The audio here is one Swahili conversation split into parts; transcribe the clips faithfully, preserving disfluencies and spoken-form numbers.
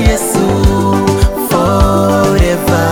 Yesu forever.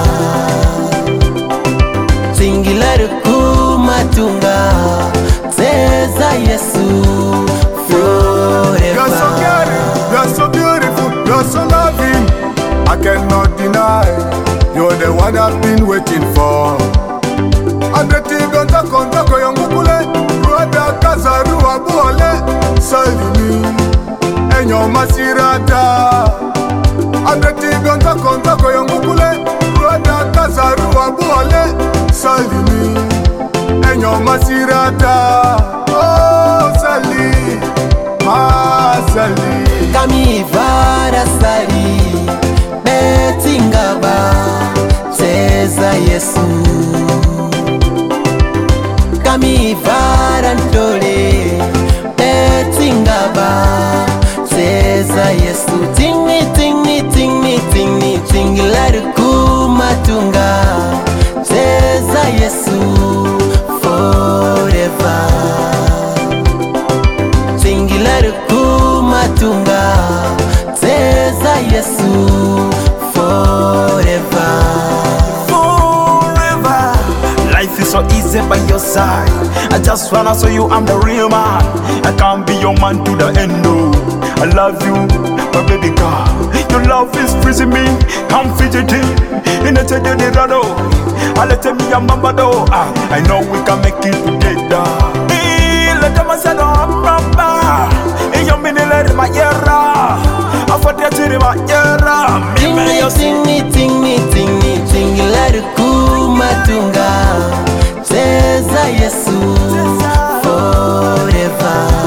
Tingilari kumatunga teza Yesu forever. You're so caring, you're so beautiful, you're so loving. I cannot deny, you're the one I've been waiting for. Adetigo ndako ndako yongukule, ruada kazaru abuole, salimi, enyo masirata. Adetigo ndako ndako yongukule, ruada kazaru abuole, salimi, enyo masirata. Oh sali, ma sali. Kami vara sali, betingaba, teza Yesu. Kami vara ntole, betingaba, teza Yesu. Tingi tingi tingi tingi tingi lari kumatunga, teza Yesu forever. Tingi lari kumatunga, teza Yesu forever. Forever. Life is so easy by your side. I just wanna show you I'm the real man. I can't be your man to the end, no. I love you, my baby girl. Your love is freezing me, I'm fidgeting. In a teddy rado, I let me a mama do. I know we can make it together. Let them say no, I'm ramba. In your mini let my era. I fought the city my era. Tingi tingi tingi tingi tingi lari kumatunga, teza Yesu forever.